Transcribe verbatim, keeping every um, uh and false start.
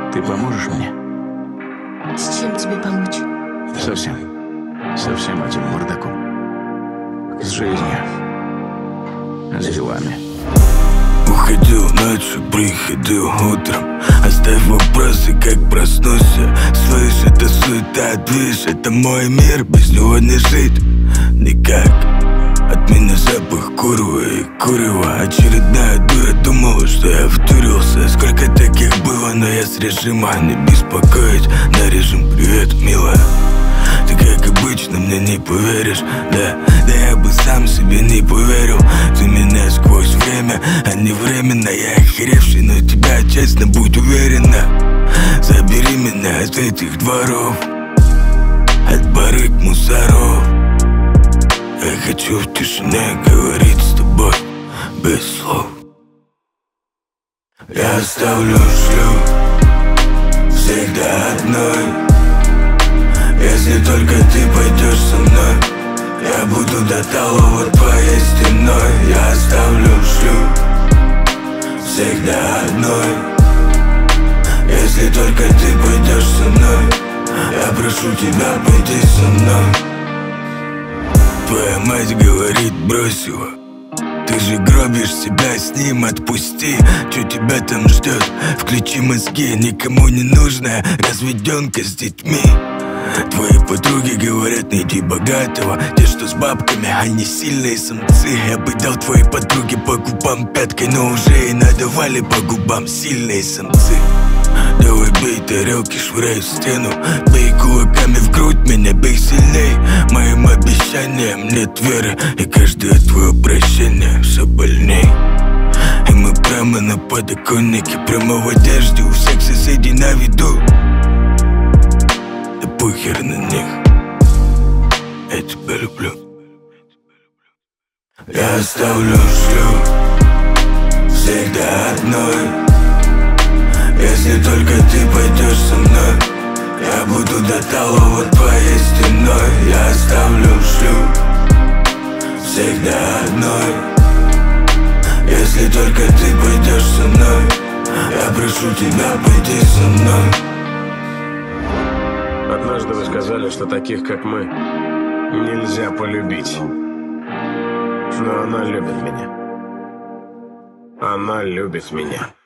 Ты поможешь мне? С чем тебе помочь? Совсем. Совсем этим бардаком. С жизнью. С делами. Уходил ночью, приходил утром. Оставь вопросы, как проснулся. Слышь, это суета, движ, это мой мир. Без него не жить никак. От меня запах курва и курева. Очередная дура думала, что я втурился. Сколько таких было, но я с режима. Не беспокоить, на режим привет, милая. Ты как обычно мне не поверишь, да, да я бы сам себе не поверил. Ты меня сквозь время, а не временно. Я охеревший, но тебя честно, будь уверена. Забери меня от этих дворов, от барыг мусоров. Я хочу в тишине говорить с тобой без слов. Я оставлю шлюх всегда одной. Если только ты пойдешь со мной, я буду до талого твоей стеной. Я оставлю шлюх всегда одной. Если только ты пойдешь со мной, я прошу тебя, пойди со мной. Твоя мать говорит, брось его. Ты же гробишь себя с ним, отпусти. Чё тебя там ждет? Включи мозги, никому не нужная разведенка с детьми. Твои подруги говорят, найди богатого. Те, что с бабками, они сильные самцы. Я бы дал твоей подруге по губам пяткой, но уже и надавали по губам сильные самцы. Давай бей тарелки, швыряй в стену. Бей кулаками в грудь, меня бей сильней. Моим обещаниям нет веры, и каждое твое прощение все больней. И мы прямо на подоконнике, прямо в одежде, у всех соседей на виду. Да похер на них, я тебя люблю. Я оставлю шлюх всегда одной. Если только ты пойдешь со мной, я буду до талого твоей стеной. Я оставлю шлюх всегда одной. Если только ты пойдешь со мной, я прошу тебя, пойди со мной. Однажды вы сказали, что таких, как мы, нельзя полюбить. Но она любит меня. Она любит меня.